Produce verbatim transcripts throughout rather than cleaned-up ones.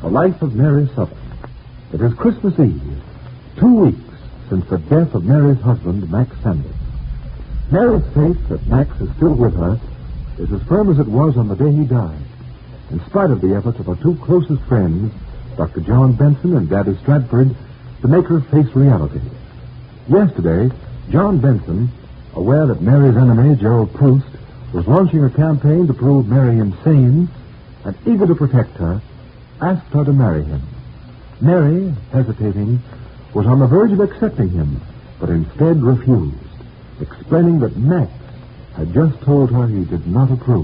The life of Mary Southern. It is Christmas Eve, two weeks since the death of Mary's husband, Max Sanders. Mary's faith that Max is still with her is as firm as it was on the day he died, in spite of the efforts of her two closest friends, Doctor John Benson and Daddy Stratford, to make her face reality. Yesterday, John Benson, aware that Mary's enemy, Gerald Proust, was launching a campaign to prove Mary insane and eager to protect her, asked her to marry him. Mary, hesitating, was on the verge of accepting him, but instead refused, explaining that Max had just told her he did not approve.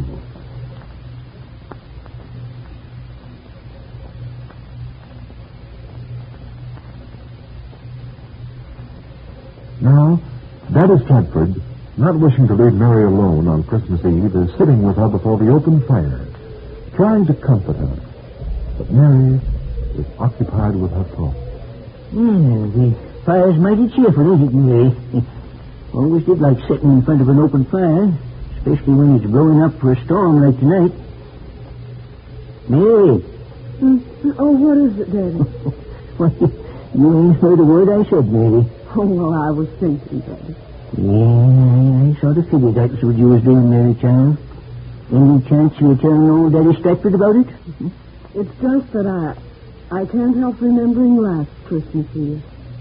Now, Daddy Stratford, not wishing to leave Mary alone on Christmas Eve, is sitting with her before the open fire, trying to comfort her. But Mary is occupied with her thoughts. Yeah, the fire's mighty cheerful, isn't it, Mary? Always did like sitting in front of an open fire, especially when it's blowing up for a storm like tonight. Mary! Mm, oh, what is it, Daddy? Well, you ain't heard a word I said, Mary. Oh, well, I was thinking, Daddy. Yeah, I sort of figured that was what you was doing, Mary, child. Any chance you were telling old Daddy Stratford about it? It's just that I I can't help remembering last Christmas Eve.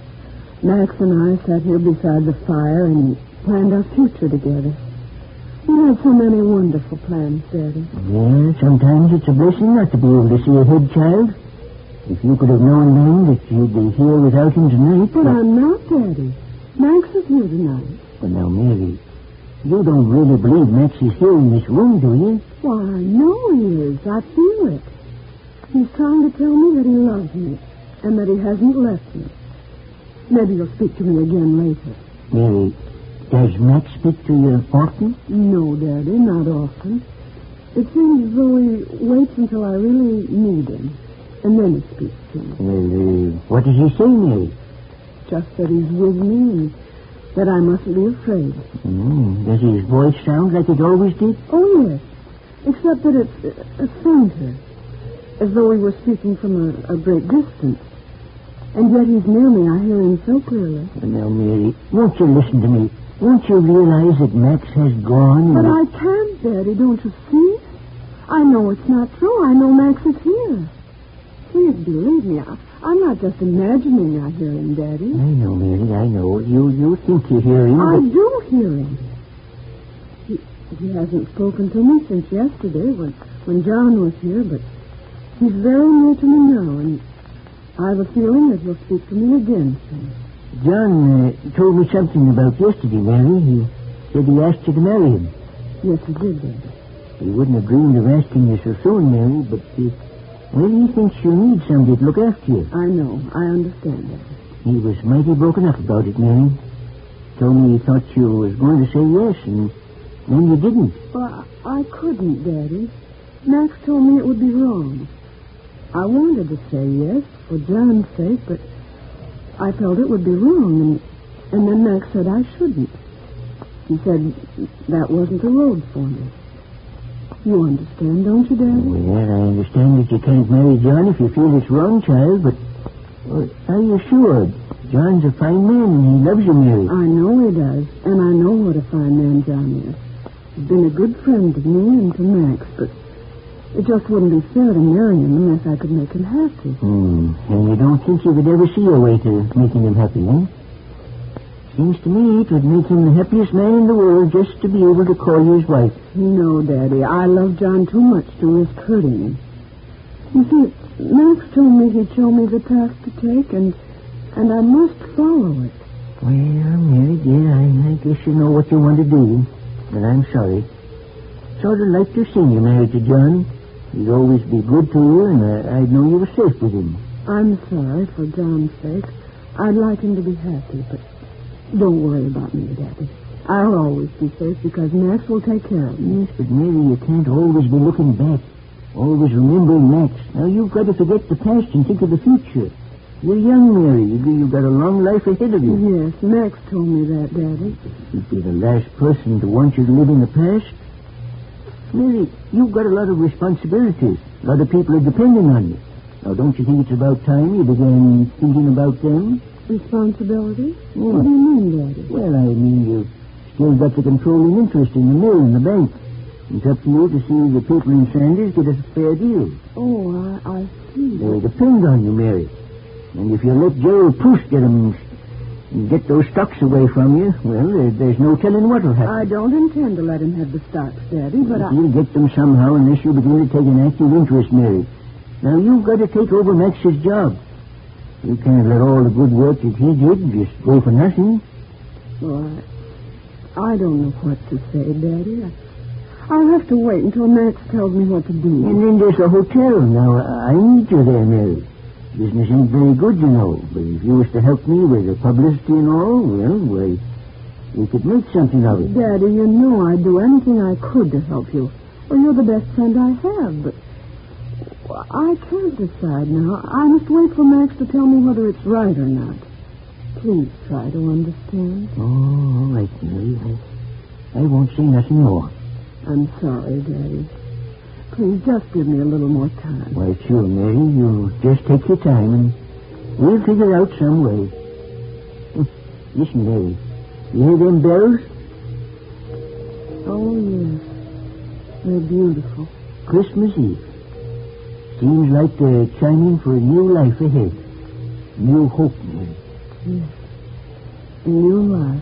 Max and I sat here beside the fire and planned our future together. We had so many wonderful plans, Daddy. Yeah, sometimes it's a blessing not to be able to see ahead, child. If you could have known then that you'd be here without him tonight... But I'm not, Daddy. Max is here tonight. But now, Mary, you don't really believe Max is here in this room, do you? Why, I know he is. I feel it. He's trying to tell me that he loves me and that he hasn't left me. Maybe he'll speak to me again later. Mary, does Max speak to you often? No, Daddy, not often. It seems as though he waits until I really need him, and then he speaks to me. Well, uh, what does he say, Mary? Just that he's with me and that I mustn't be afraid. Mm, does his voice sound like it always did? Oh, yes, except that it's uh, a fainter, as though he were speaking from a, a great distance. And yet he's near me. I hear him so clearly. Well, now, Mary, won't you listen to me? Won't you realize that Max has gone? But and... I can't, Daddy. Don't you see? I know it's not true. I know Max is here. Please believe me. I, I'm not just imagining I hear him, Daddy. I know, Mary, I know. You you think you hear him, I but... do hear him. He, he hasn't spoken to me since yesterday when, when John was here, but he's very near to me now, and I have a feeling that he'll speak to me again soon. John uh, told me something about yesterday, Mary. He said he asked you to marry him. Yes, he did, Daddy. He wouldn't have dreamed of asking you so soon, Mary, but, uh, well, he thinks you need somebody to look after you. I know. I understand that. He was mighty broken up about it, Mary. Told me he thought you was going to say yes, and then you didn't. Well, I, I couldn't, Daddy. Max told me it would be wrong. I wanted to say yes for John's sake, but I felt it would be wrong, and, and then Max said I shouldn't. He said that wasn't the road for me. You understand, don't you, Daddy? Well, I understand that you can't marry John if you feel it's wrong, child, but well, are you sure? John's a fine man, and he loves you, Mary. I know he does, and I know what a fine man John is. He's been a good friend to me and to Max, but it just wouldn't be fair to marry him unless I could make him happy. Hmm. And you don't think you could ever see a way to making him happy, eh? Seems to me it would make him the happiest man in the world just to be able to call you his wife. No, Daddy. I love John too much to risk hurting him. You see, Max told me he'd show me the path to take, and and I must follow it. Well, Mary, dear, I, I guess you know what you want to do, but I'm sorry. Sort of like to see you married to John. He'd always be good to you, and I, I'd know you were safe with him. I'm sorry for John's sake. I'd like him to be happy, but don't worry about me, Daddy. I'll always be safe because Max will take care of me. Yes, but Mary, you can't always be looking back. Always remembering Max. Now, you've got to forget the past and think of the future. You're young, Mary. You've got a long life ahead of you. Yes, Max told me that, Daddy. You'd be the last person to want you to live in the past. Mary, you've got a lot of responsibilities. A lot of people are depending on you. Now, don't you think it's about time you began thinking about them? Responsibility? Yeah. What do you mean, Daddy? Well, I mean, you've still got the controlling interest in the mill and the bank. It's up to you to see the people in Sanders get a fair deal. Oh, I, I see. They depend on you, Mary. And if you let Gerald Poos get 'em and get those stocks away from you, well, there, there's no telling what'll happen. I don't intend to let him have the stocks, Daddy, but I... You'll get them somehow unless you begin to take an active interest, Mary. Now, you've got to take over Max's job. You can't let all the good work that he did just go for nothing. Well, I, I don't know what to say, Daddy. I, I'll have to wait until Max tells me what to do. And then there's a hotel. Now, I need you there, Mary. Business ain't very good, you know. But if you was to help me with the publicity and all, well, why, we could make something of it. Daddy, you know I'd do anything I could to help you. Well, you're the best friend I have, but I can't decide now. I must wait for Max to tell me whether it's right or not. Please try to understand. Oh, all right, Mary. I, I won't say nothing more. I'm sorry, Daddy. Please just give me a little more time. Why, sure, Mary. You just take your time and we'll figure out some way. Listen, Mary. You hear them bells? Oh, yes. They're beautiful. Christmas Eve. Seems like they're chiming for a new life ahead. New hope, Mary. Yes. A new life.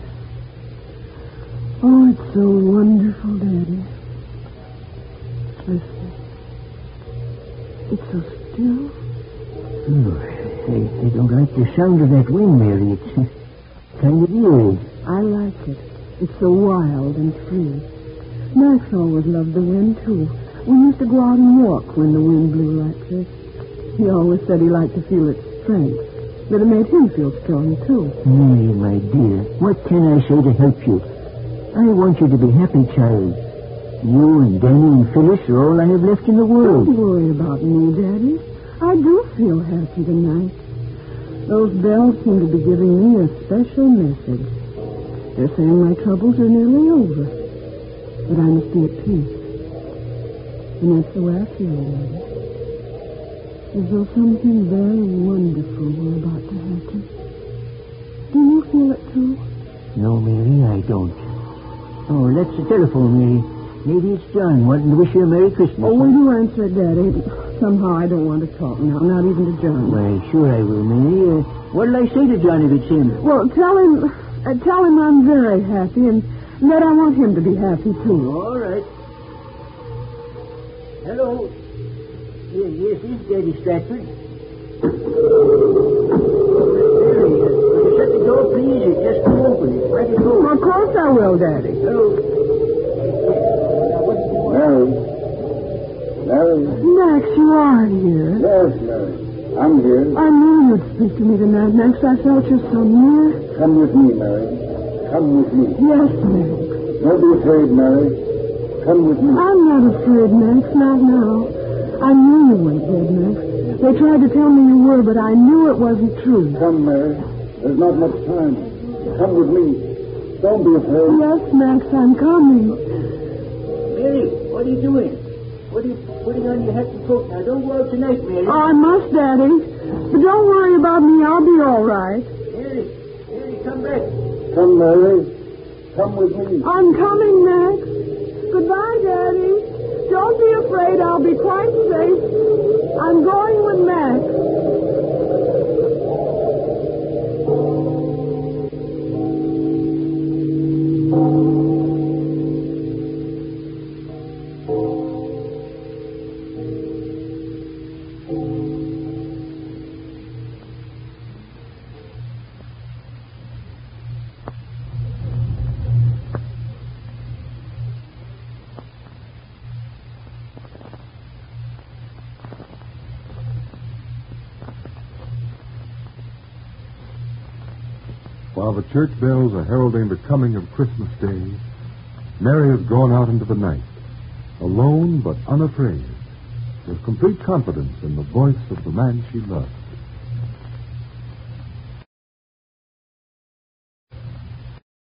Oh, it's so wonderful, Daddy. Listen. It's so still. Oh, I, I don't like the sound of that wind, Mary. It's uh, kind of eerie. I like it. It's so wild and free. Max always loved the wind, too. We used to go out and walk when the wind blew like this. He always said he liked to feel its strength, that it made him feel strong, too. Mary, my dear, what can I say to help you? I want you to be happy, child. You and Danny and Phyllis are all I have left in the world. Don't worry about me, Daddy. I do feel happy tonight. Those bells seem to be giving me a special message. They're saying my troubles are nearly over, but I must be at peace. And that's the way I feel, Daddy. As though something very wonderful were about to happen. Do you feel it, too? No, Mary, I don't. Oh, that's the telephone, Mary. Maybe it's John wanting to wish you a Merry Christmas. Oh, will you answer it, Daddy? Somehow I don't want to talk now, not even to John. Why, sure I will, Mary. Uh, what'll I say to John if it's him? Well, tell him, uh, tell him I'm very happy and that I want him to be happy, too. All right. Hello. Yes, yes, it's Daddy Stratford. Mary, uh, will you shut the door, please? It just won't open. It's mighty cold. Well, of course I will, Daddy. Hello. Mary. Mary. Max, you are here. Yes, Mary. I'm here. I knew you'd speak to me tonight, Max. I felt you so near. Come with me, Mary. Come with me. Yes, Max. Don't be afraid, Mary. Come with me. I'm not afraid, Max. Not now. I knew you weren't dead, Max. They tried to tell me you were, but I knew it wasn't true. Come, Mary. There's not much time. Come with me. Don't be afraid. Yes, Max, I'm coming. Mary, what are you doing? What are you putting on your hat and coat? Now, don't go out tonight, Mary. Oh, I must, Daddy. But don't worry about me. I'll be all right. Mary, Mary, come back. Come, Mary. Come with me. I'm coming, Max. Goodbye, Daddy. Don't be afraid. I'll be quite safe. I'm going with Max. While the church bells are heralding the coming of Christmas Day, Mary has gone out into the night, alone but unafraid, with complete confidence in the voice of the man she loves.